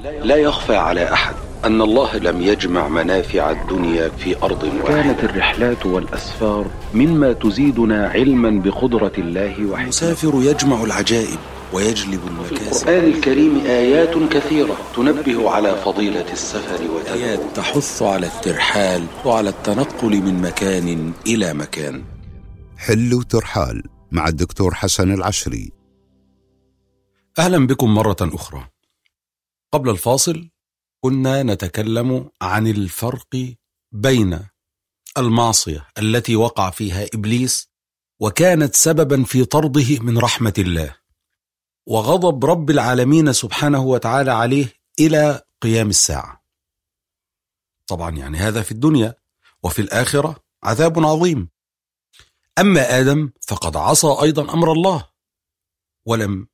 لا يخفى على أحد أن الله لم يجمع منافع الدنيا في أرض واحدة. كانت الرحلات والأسفار مما تزيدنا علما بقدرة الله وحكمته. المسافر يجمع العجائب ويجلب المكاسب. في القرآن الكريم آيات كثيرة تنبه على فضيلة السفر آيات تحث على الترحال وعلى التنقل من مكان إلى مكان. حل وترحال مع الدكتور حسن العشري. أهلا بكم مرة أخرى. قبل الفاصل كنا نتكلم عن الفرق بين المعصية التي وقع فيها إبليس وكانت سببا في طرده من رحمة الله وغضب رب العالمين سبحانه وتعالى عليه إلى قيام الساعة. طبعا يعني هذا في الدنيا، وفي الآخرة عذاب عظيم. أما آدم فقد عصى أيضا أمر الله ولم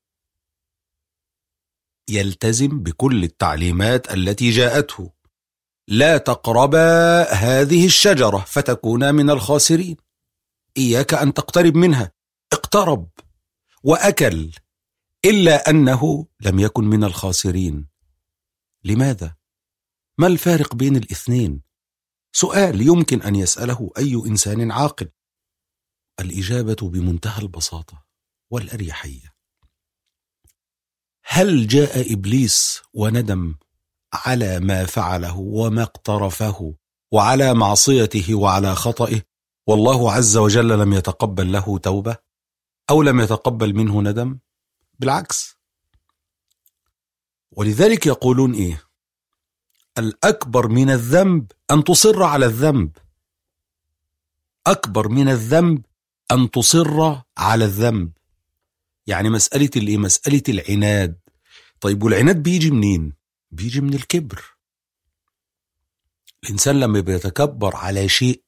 يلتزم بكل التعليمات التي جاءته. لا تقربا هذه الشجرة فتكونا من الخاسرين. إياك أن تقترب منها. اقترب وأكل، إلا أنه لم يكن من الخاسرين. لماذا؟ ما الفارق بين الاثنين؟ سؤال يمكن أن يسأله أي إنسان عاقل. الإجابة بمنتهى البساطة والأريحية. هل جاء إبليس وندم على ما فعله وما اقترفه وعلى معصيته وعلى خطئه والله عز وجل لم يتقبل له توبة أو لم يتقبل منه ندم؟ بالعكس. ولذلك يقولون إيه؟ الأكبر من الذنب أن تصر على الذنب. أكبر من الذنب أن تصر على الذنب. يعني مسألة العناد. طيب والعناد بيجي منين؟ بيجي من الكبر. الإنسان لما بيتكبر على شيء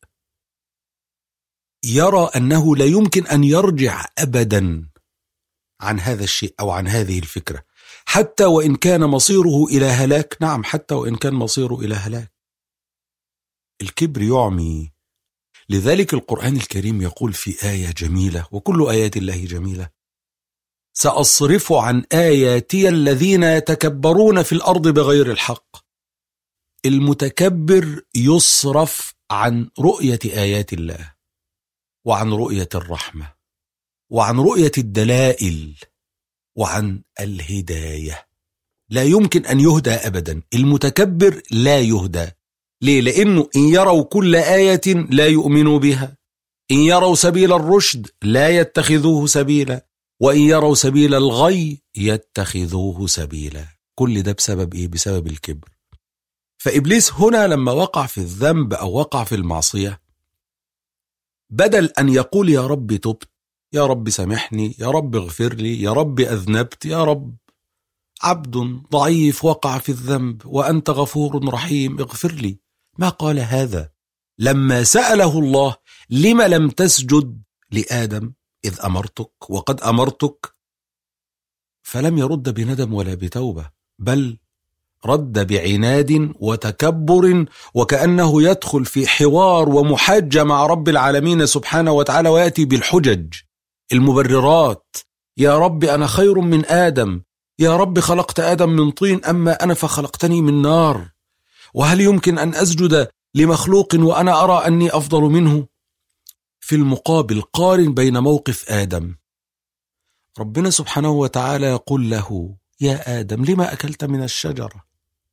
يرى أنه لا يمكن أن يرجع أبدا عن هذا الشيء أو عن هذه الفكرة، حتى وإن كان مصيره إلى هلاك. نعم، حتى وإن كان مصيره إلى هلاك. الكبر يعمي. لذلك القرآن الكريم يقول في آية جميلة، وكل آيات الله جميلة: سأصرف عن آياتي الذين يتكبرون في الأرض بغير الحق. المتكبر يصرف عن رؤية آيات الله وعن رؤية الرحمة وعن رؤية الدلائل وعن الهداية. لا يمكن أن يهدى أبدا. المتكبر لا يهدى. ليه؟ لأنه إن يروا كل آية لا يؤمنوا بها، إن يروا سبيل الرشد لا يتخذوه سبيلا، وإن يروا سبيل الغي يتخذوه سبيلا. كل ده بسبب إيه؟ بسبب الكبر. فإبليس هنا لما وقع في الذنب أو وقع في المعصية، بدل أن يقول يا رب تبت، يا رب سامحني، يا رب اغفر لي، يا رب أذنبت، يا رب عبد ضعيف وقع في الذنب وأنت غفور رحيم اغفر لي، ما قال هذا. لما سأله الله لما لم تسجد لآدم إذ أمرتك وقد أمرتك، فلم يرد بندم ولا بتوبة، بل رد بعناد وتكبر، وكأنه يدخل في حوار ومحاجة مع رب العالمين سبحانه وتعالى، ويأتي بالحجج المبررات. يا رب أنا خير من آدم، يا رب خلقت آدم من طين أما أنا فخلقتني من نار، وهل يمكن أن أسجد لمخلوق وأنا أرى أني أفضل منه؟ في المقابل قارن بين موقف آدم. ربنا سبحانه وتعالى يقول له يا آدم لما أكلت من الشجرة؟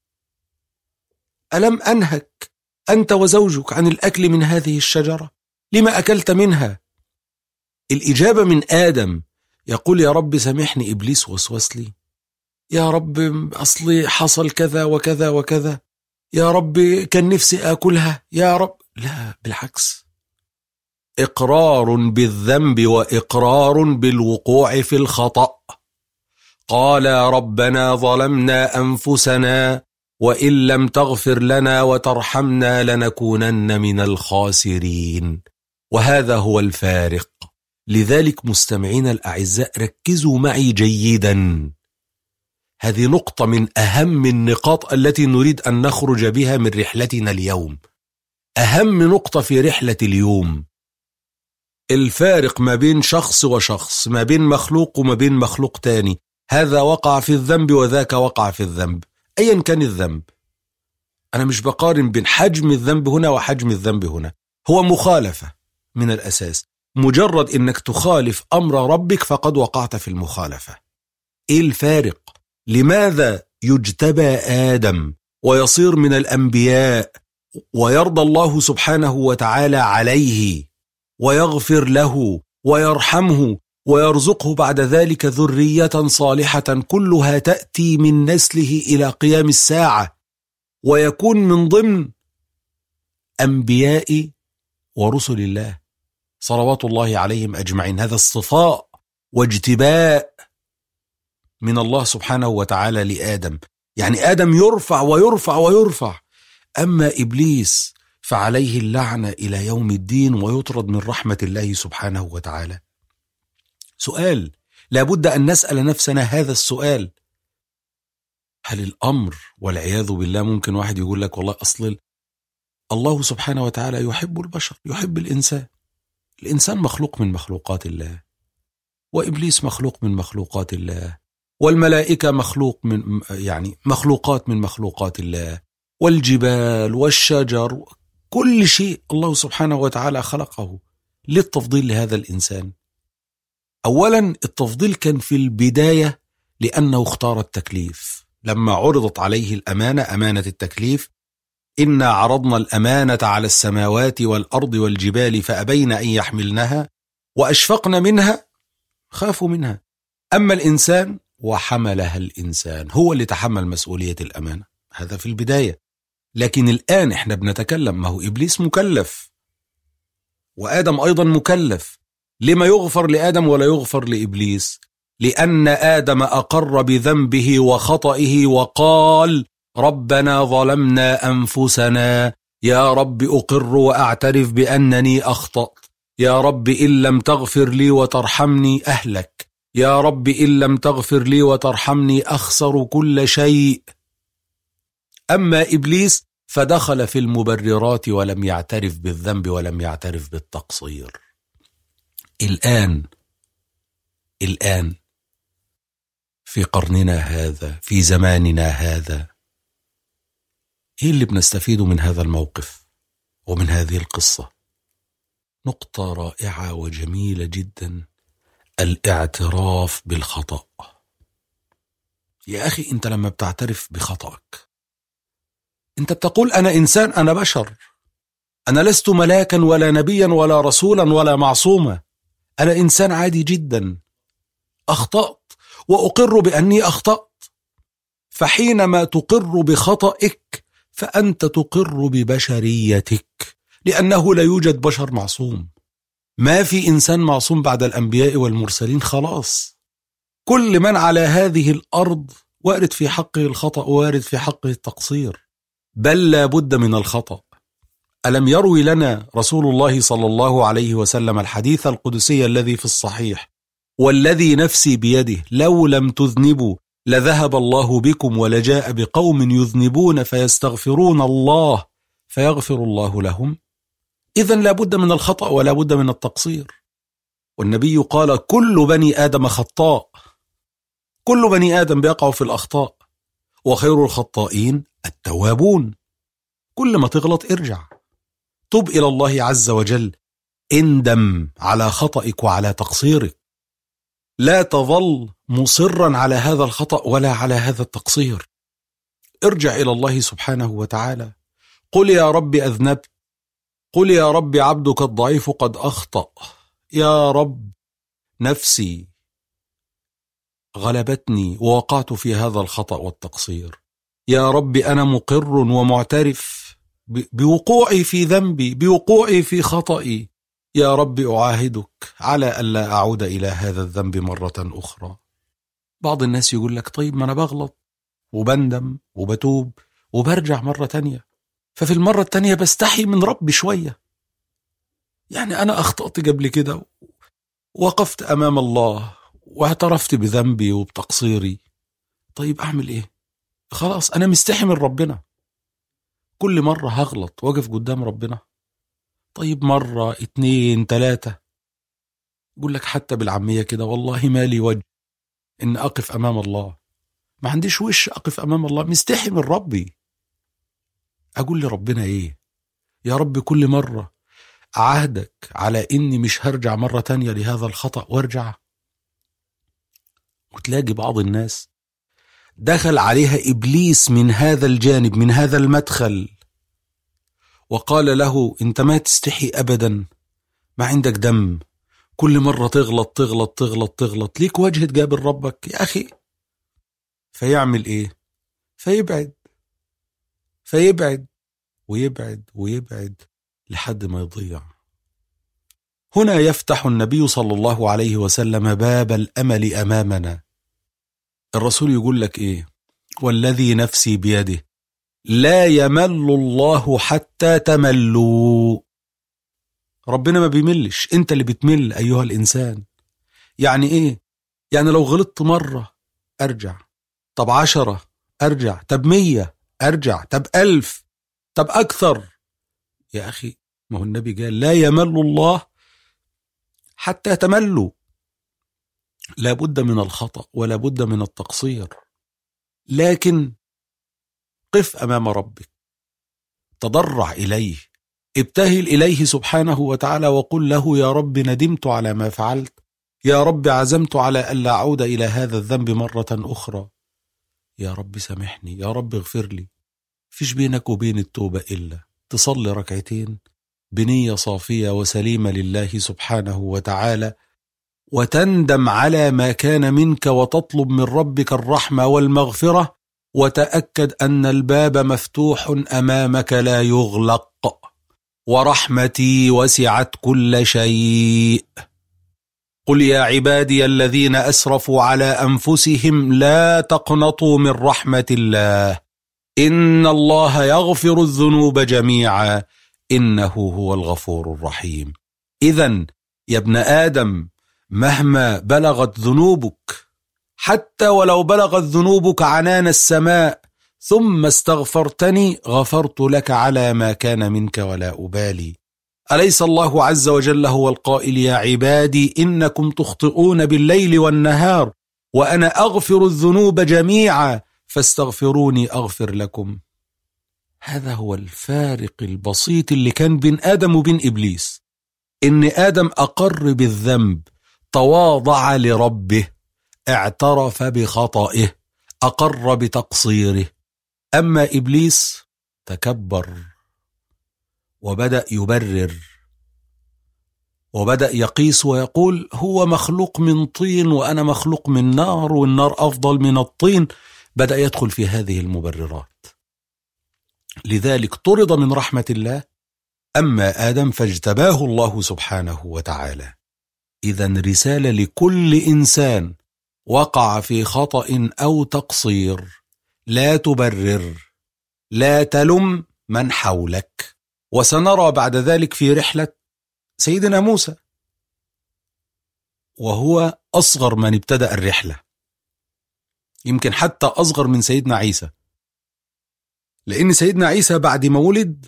ألم أنهك أنت وزوجك عن الأكل من هذه الشجرة؟ لما أكلت منها؟ الإجابة من آدم. يقول يا رب سامحني، إبليس وسوس لي، يا رب أصلي حصل كذا وكذا وكذا، يا رب كان نفسي أكلها، يا رب. لا، بالعكس، إقرار بالذنب وإقرار بالوقوع في الخطأ. قال ربنا ظلمنا أنفسنا وإن لم تغفر لنا وترحمنا لنكونن من الخاسرين. وهذا هو الفارق. لذلك مستمعين الأعزاء ركزوا معي جيدا. هذه نقطة من أهم النقاط التي نريد أن نخرج بها من رحلتنا اليوم. أهم نقطة في رحلة اليوم الفارق ما بين شخص وشخص، ما بين مخلوق وما بين مخلوق تاني. هذا وقع في الذنب وذاك وقع في الذنب. أيا كان الذنب. أنا مش بقارن بين حجم الذنب هنا وحجم الذنب هنا، هو مخالفة من الأساس. مجرد إنك تخالف أمر ربك فقد وقعت في المخالفة. إيه الفارق؟ لماذا يجتبى آدم ويصير من الأنبياء ويرضى الله سبحانه وتعالى عليه ويغفر له ويرحمه ويرزقه بعد ذلك ذرية صالحة كلها تأتي من نسله إلى قيام الساعة، ويكون من ضمن أنبياء ورسل الله صلوات الله عليهم أجمعين؟ هذا اصطفاء واجتباء من الله سبحانه وتعالى لآدم. يعني آدم يرفع ويرفع ويرفع، أما إبليس فعليه اللعنة إلى يوم الدين ويطرد من رحمة الله سبحانه وتعالى. سؤال لابد أن نسأل نفسنا هذا السؤال: هل الأمر والعياذ بالله ممكن واحد يقول لك والله أصل الله سبحانه وتعالى يحب البشر، يحب الإنسان مخلوق من مخلوقات الله، وإبليس مخلوق من مخلوقات الله، والملائكة مخلوقات من مخلوقات الله، والجبال والشجر، كل شيء الله سبحانه وتعالى خلقه. للتفضيل لهذا الإنسان؟ أولا التفضيل كان في البداية لأنه اختار التكليف. لما عرضت عليه الأمانة، أمانة التكليف: إنا عرضنا الأمانة على السماوات والأرض والجبال فأبين أن يحملنها وأشفقن منها، خافوا منها. أما الإنسان وحملها الإنسان، هو اللي تحمل مسؤولية الأمانة، هذا في البداية. لكن الآن إحنا بنتكلم، ما هو إبليس مكلف وآدم أيضا مكلف. لما يغفر لآدم ولا يغفر لإبليس؟ لأن آدم أقر بذنبه وخطئه وقال: ربنا ظلمنا أنفسنا، يا رب أقر وأعترف بأنني أخطأت، يا رب إن لم تغفر لي وترحمني أهلك، يا رب إن لم تغفر لي وترحمني أخسر كل شيء. أما إبليس فدخل في المبررات ولم يعترف بالذنب ولم يعترف بالتقصير. الآن في قرننا هذا، في زماننا هذا، إيه اللي بنستفيده من هذا الموقف ومن هذه القصة؟ نقطة رائعة وجميلة جدا: الاعتراف بالخطأ. يا أخي أنت لما بتعترف بخطأك أنت بتقول أنا إنسان، أنا بشر، أنا لست ملاكا ولا نبيا ولا رسولا ولا معصوما، أنا إنسان عادي جدا، أخطأت وأقر بأني أخطأت. فحينما تقر بخطئك فأنت تقر ببشريتك، لأنه لا يوجد بشر معصوم، ما في إنسان معصوم بعد الأنبياء والمرسلين. خلاص، كل من على هذه الأرض وارد في حقه الخطأ وارد في حقه التقصير، بل لا بد من الخطأ. ألم يروي لنا رسول الله صلى الله عليه وسلم الحديث القدسي الذي في الصحيح: والذي نفسي بيده لو لم تذنبوا لذهب الله بكم ولجاء بقوم يذنبون فيستغفرون الله فيغفر الله لهم. إذن لا بد من الخطأ ولا بد من التقصير. والنبي قال: كل بني آدم خطاء، كل بني آدم بيقع في الأخطاء، وخير الخطائين التوابون. كل ما تغلط ارجع، تب إلى الله عز وجل، اندم على خطئك وعلى تقصيرك، لا تظل مصرا على هذا الخطأ ولا على هذا التقصير. ارجع إلى الله سبحانه وتعالى، قل يا رب أذنبت، قل يا رب عبدك الضعيف قد أخطأ، يا رب نفسي غلبتني ووقعت في هذا الخطأ والتقصير، يا رب أنا مقر ومعترف بوقوعي في ذنبي، بوقوعي في خطئي، يا رب أعاهدك على ألا أعود إلى هذا الذنب مرة أخرى. بعض الناس يقول لك: طيب ما أنا بغلط وبندم وبتوب وبرجع مرة تانية، ففي المرة التانية بستحي من ربي شوية، يعني أنا أخطأت قبل كده، وقفت أمام الله واعترفت بذنبي وبتقصيري، طيب أعمل إيه؟ خلاص أنا مستحي من ربنا، كل مرة هغلط واقف قدام ربنا. طيب مرة 2 3، يقول لك حتى بالعامية كده: والله ما لي وجه إن أقف أمام الله، ما عنديش وش أقف أمام الله، مستحي من ربي. أقول لربنا إيه؟ يا رب كل مرة عهدك على إني مش هرجع مرة تانية لهذا الخطأ وارجع. وتلاقي بعض الناس دخل عليها إبليس من هذا الجانب، من هذا المدخل، وقال له أنت ما تستحي أبدا، ما عندك دم، كل مرة تغلط تغلط تغلط تغلط، ليك وجه تقابل ربك يا أخي. فيعمل إيه؟ فيبعد ويبعد ويبعد لحد ما يضيع. هنا يفتح النبي صلى الله عليه وسلم باب الأمل أمامنا. الرسول يقول لك إيه؟ والذي نفسي بيده لا يمل الله حتى تملوا. ربنا ما بيملش، انت اللي بتمل أيها الإنسان. يعني إيه؟ يعني لو غلطت مرة أرجع، طب 10 أرجع، طب 100 أرجع، طب 1000، طب أكثر. يا أخي ما هو النبي قال لا يمل الله حتى تملوا. لا بد من الخطأ ولا بد من التقصير، لكن قف أمام ربك، تضرع إليه، ابتهل إليه سبحانه وتعالى، وقل له يا رب ندمت على ما فعلت، يا رب عزمت على ألا أعود إلى هذا الذنب مرة أخرى، يا رب سامحني، يا رب اغفر لي. فيش بينك وبين التوبة إلا تصلي ركعتين بنية صافية وسليمة لله سبحانه وتعالى، وتندم على ما كان منك، وتطلب من ربك الرحمة والمغفرة، وتأكد أن الباب مفتوح أمامك لا يغلق، ورحمتي وسعت كل شيء. قل يا عبادي الذين أسرفوا على أنفسهم لا تقنطوا من رحمة الله إن الله يغفر الذنوب جميعا إنه هو الغفور الرحيم. إذن يا ابن آدم مهما بلغت ذنوبك، حتى ولو بلغت ذنوبك عنان السماء، ثم استغفرتني غفرت لك على ما كان منك ولا أبالي. أليس الله عز وجل هو القائل يا عبادي إنكم تخطئون بالليل والنهار وأنا أغفر الذنوب جميعا فاستغفروني أغفر لكم. هذا هو الفارق البسيط اللي كان بين آدم وبين إبليس، إن آدم أقر بالذنب، تواضع لربه، اعترف بخطئه، أقر بتقصيره. أما إبليس تكبر وبدأ يبرر، وبدأ يقيس ويقول هو مخلوق من طين وأنا مخلوق من نار، والنار أفضل من الطين. بدأ يدخل في هذه المبررات، لذلك طرد من رحمة الله. أما آدم فاجتباه الله سبحانه وتعالى. إذن رسالة لكل إنسان وقع في خطأ أو تقصير: لا تبرر، لا تلم من حولك. وسنرى بعد ذلك في رحلة سيدنا موسى، وهو أصغر من ابتدأ الرحلة، يمكن حتى أصغر من سيدنا عيسى، لأن سيدنا عيسى بعد ما ولد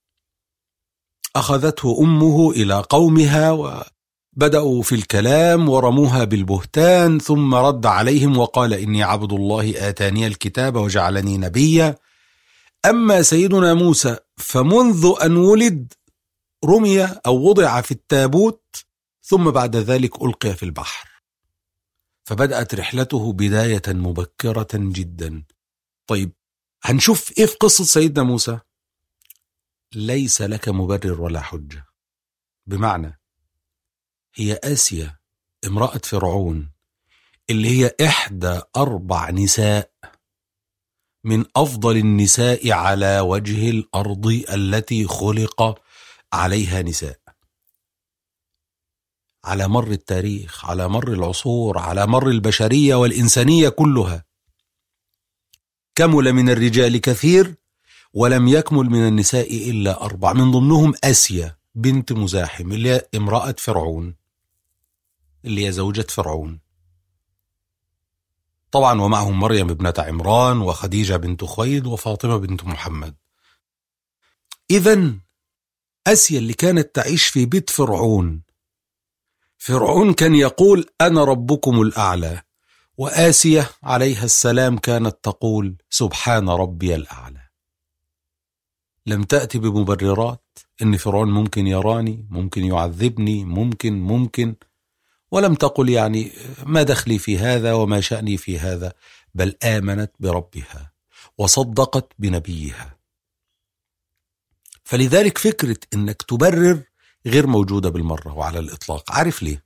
أخذته أمه إلى قومها وبدأوا في الكلام ورموها بالبهتان، ثم رد عليهم وقال إني عبد الله آتاني الكتاب وجعلني نبيا. أما سيدنا موسى فمنذ أن ولد رمي أو وضع في التابوت، ثم بعد ذلك ألقي في البحر، فبدأت رحلته بداية مبكرة جدا. طيب هنشوف إيه في قصة سيدنا موسى؟ ليس لك مبرر ولا حجة. بمعنى هي آسيا امرأة فرعون اللي هي إحدى 4 نساء من أفضل النساء على وجه الأرض التي خلق عليها نساء، على مر التاريخ، على مر العصور، على مر البشرية والإنسانية كلها. كمل من الرجال كثير ولم يكمل من النساء إلا 4، من ضمنهم آسيا بنت مزاحم اللي هي امرأة فرعون، اللي هي زوجة فرعون طبعا، ومعهم مريم ابنة عمران وخديجة بنت خويلد وفاطمة بنت محمد. إذن آسيا اللي كانت تعيش في بيت فرعون كان يقول أنا ربكم الأعلى، وآسية عليها السلام كانت تقول سبحان ربي الأعلى. لم تأتي بمبررات إن فرعون ممكن يراني، ممكن يعذبني، ممكن، ولم تقل يعني ما دخلي في هذا وما شأني في هذا، بل آمنت بربها وصدقت بنبيها. فلذلك فكرة إنك تبرر غير موجودة بالمرة وعلى الإطلاق. عارف ليه؟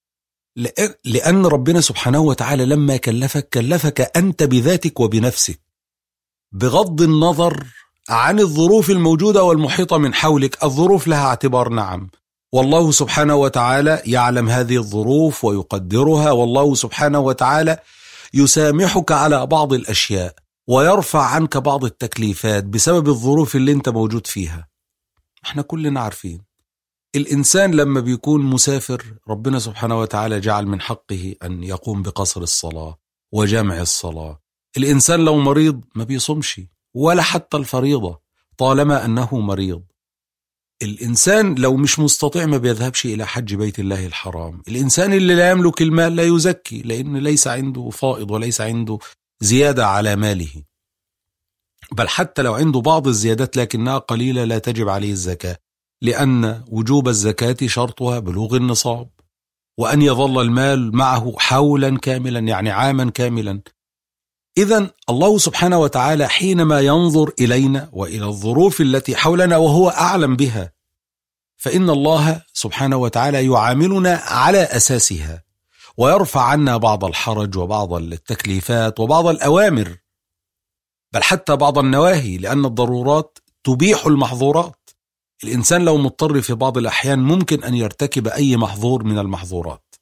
لأن ربنا سبحانه وتعالى لما كلفك أنت بذاتك وبنفسك، بغض النظر عن الظروف الموجودة والمحيطة من حولك. الظروف لها اعتبار، نعم، والله سبحانه وتعالى يعلم هذه الظروف ويقدرها، والله سبحانه وتعالى يسامحك على بعض الأشياء ويرفع عنك بعض التكليفات بسبب الظروف اللي انت موجود فيها. احنا كلنا عارفين الإنسان لما بيكون مسافر ربنا سبحانه وتعالى جعل من حقه أن يقوم بقصر الصلاة وجمع الصلاة. الإنسان لو مريض ما بيصومش ولا حتى الفريضة طالما أنه مريض. الإنسان لو مش مستطيع ما بيذهبش إلى حج بيت الله الحرام. الإنسان اللي لا يملك المال لا يزكي، لأن ليس عنده فائض وليس عنده زيادة على ماله، بل حتى لو عنده بعض الزيادات لكنها قليلة لا تجب عليه الزكاة، لأن وجوب الزكاة شرطها بلوغ النصاب وأن يظل المال معه حولا كاملا، يعني عاما كاملا. إذن الله سبحانه وتعالى حينما ينظر إلينا وإلى الظروف التي حولنا وهو أعلم بها، فإن الله سبحانه وتعالى يعاملنا على أساسها ويرفع عنا بعض الحرج وبعض التكليفات وبعض الأوامر، بل حتى بعض النواهي، لأن الضرورات تبيح المحظورات. الإنسان لو مضطر في بعض الأحيان ممكن أن يرتكب أي محظور من المحظورات.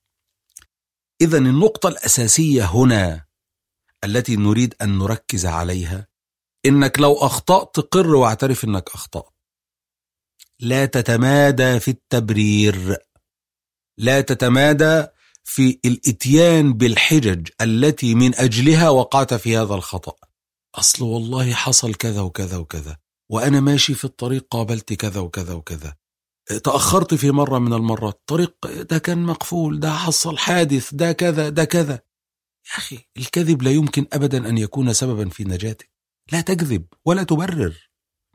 إذن النقطة الأساسية هنا التي نريد أن نركز عليها إنك لو أخطأت قر واعترف إنك أخطأت. لا تتمادى في التبرير، لا تتمادى في الاتيان بالحجج التي من أجلها وقعت في هذا الخطأ. أصل والله حصل كذا وكذا وكذا، وأنا ماشي في الطريق قابلت كذا وكذا وكذا، تأخرت في مرة من المرات، الطريق ده كان مقفول، ده حصل حادث، ده كذا ده كذا. يا أخي الكذب لا يمكن أبدا أن يكون سببا في نجاتك. لا تكذب ولا تبرر.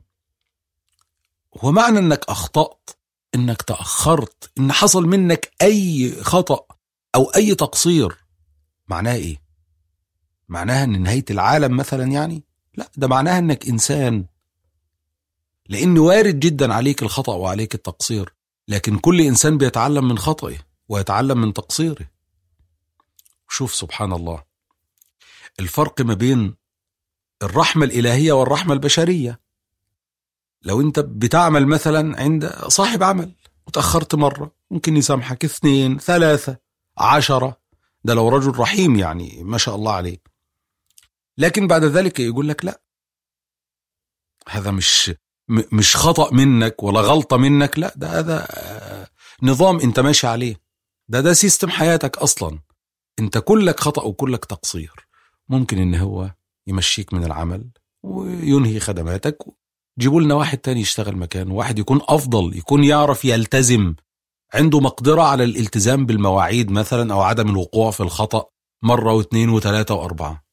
ومعنى أنك أخطأت، أنك تأخرت، أن حصل منك أي خطأ أو أي تقصير، معناها إيه؟ معناها أن نهاية العالم مثلا يعني؟ لا، ده معناها أنك إنسان، لأن وارد جدا عليك الخطأ وعليك التقصير، لكن كل إنسان بيتعلم من خطئه ويتعلم من تقصيره. شوف سبحان الله الفرق ما بين الرحمة الإلهية والرحمة البشرية. لو أنت بتعمل مثلا عند صاحب عمل وتأخرت مرة، ممكن يسامحك 2 3 10، ده لو رجل رحيم يعني ما شاء الله عليه. لكن بعد ذلك يقول لك لا، هذا مش خطأ منك ولا غلطة منك، لا، ده هذا نظام انت ماشي عليه، ده سيستم حياتك أصلا، انت كلك خطأ وكلك تقصير. ممكن ان هو يمشيك من العمل وينهي خدماتك، جيبوا لنا واحد تاني يشتغل مكانه، واحد يكون أفضل، يكون يعرف يلتزم، عنده مقدرة على الالتزام بالمواعيد مثلا، أو عدم الوقوع في الخطأ مرة واثنين وثلاثة وأربعة.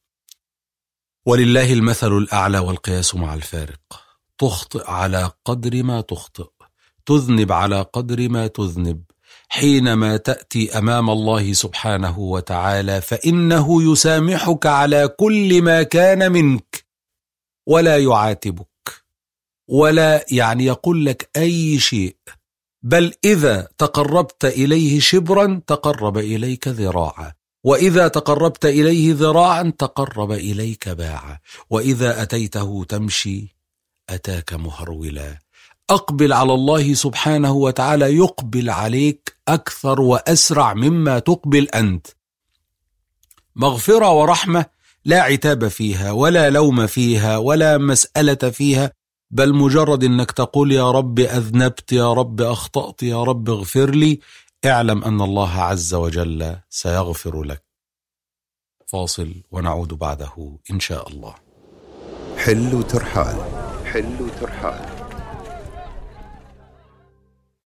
ولله المثل الأعلى والقياس مع الفارق. تخطئ على قدر ما تخطئ، تذنب على قدر ما تذنب. حينما تأتي أمام الله سبحانه وتعالى فإنه يسامحك على كل ما كان منك، ولا يعاتبك ولا يعني يقول لك أي شيء، بل إذا تقربت إليه شبرا تقرب إليك ذراعا، وإذا تقربت إليه ذراعا تقرب إليك باعا، وإذا أتيته تمشي أتاك مهرولا. أقبل على الله سبحانه وتعالى يقبل عليك أكثر وأسرع مما تقبل أنت. مغفرة ورحمة لا عتاب فيها ولا لوم فيها ولا مسألة فيها، بل مجرد أنك تقول يا رب أذنبت، يا رب أخطأت، يا رب اغفر لي، اعلم أن الله عز وجل سيغفر لك. فاصل ونعود بعده إن شاء الله. حل وترحال. حل وترحال.